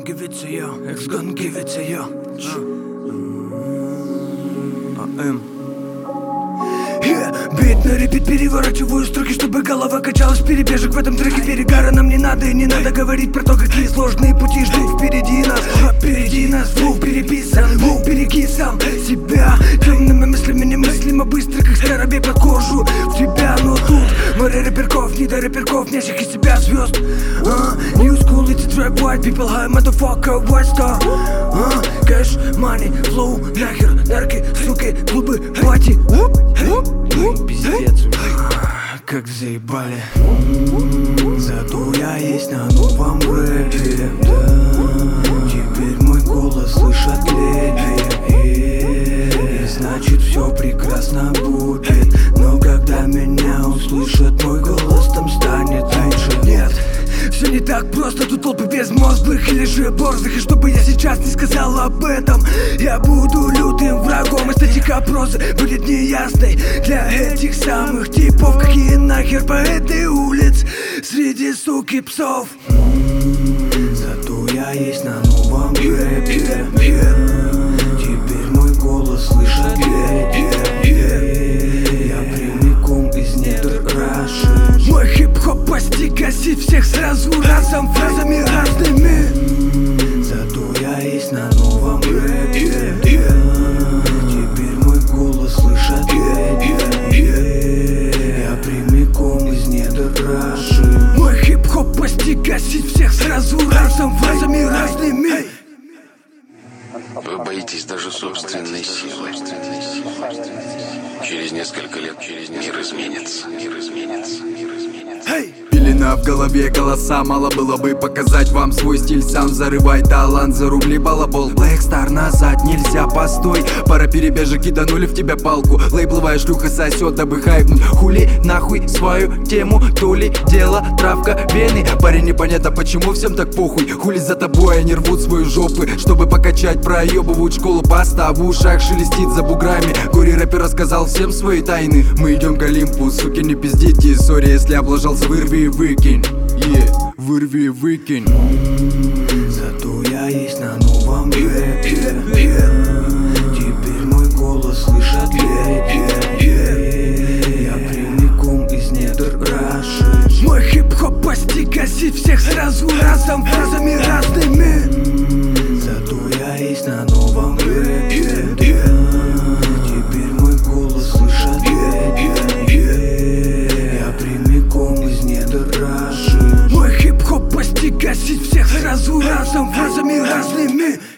give it to you, X gon' give it to you. Бит на репит, переворачиваю строки, чтобы голова качалась. Перебежек в этом треке, перегара нам не надо. И не надо говорить про то, какие сложные пути ждут впереди нас. Впереди нас звук переписан, береги сам себя. Темными мыслями немыслимо быстро, как скоробей под кожу в тебя. Но тут море рэперков, не до рэперков, нящих из себя звезд. New school, it's a trap, white people, high motherfucker, white star. Cash, money, flow, нахер, нарки, суки, клубы, пати. Пиздец, как заебали. Зато я есть на новом рэпе, да. Теперь мой голос слышат леди, и значит все прекрасно будет. Но когда меня услышат, мой голос там станет лучше. Нет, все не так просто, тут толпы безмозглых или же борзых. И чтобы я сейчас не сказал об этом, я буду лютым врагом. Эстетика прозы будет неясной для этих самых типов. Какие нахер поэты улиц среди суки псов. Зато я есть на новом рэпе. Теперь мой голос слышат леди, я прямиком из недр Раши. Мой хип-хоп постиг гасить всех сразу разом, фразами разными. Зато я есть на новом рэпе. Теперь мой голос слышат леди, я прямиком из недр Раши. Мой хип-хоп постиг гасить всех сразу разом, фразами разными. Вы боитесь даже собственной силы. Через несколько лет мир изменится. Пелена в голове, голоса, мало было бы показать вам свой стиль. Сам зарывай талант, за рубли балабол. Black Star назад нельзя, постой. Пара перебежек киданули в тебя палку. Лейбловая шлюха сосет, дабы хайпнуть. Хули нахуй свою тему, то ли дело травка вены. Парень, непонятно почему всем так похуй. Хули за тобой, они рвут свою жопы, чтобы покачать, проебывают школу. Паста в ушах шелестит за буграми. Горе рэпер рассказал всем свои тайны. Мы идем к Олимпу, суки, не пиздите. Сори, если облажался, вырви и выкинь. Вырви и выкинь. Зато я есть на новом рэпе. Теперь мой голос слышат леди, я прямиком из недр Раши. Мой хип-хоп постиг гасить всех сразу разом, фразами разными. Зато я есть на новом рэпе. Теперь мой голос слышат леди, я прямиком из недр Раши. Мой хип-хоп постиг гасить всех сразу разом, фразами разными.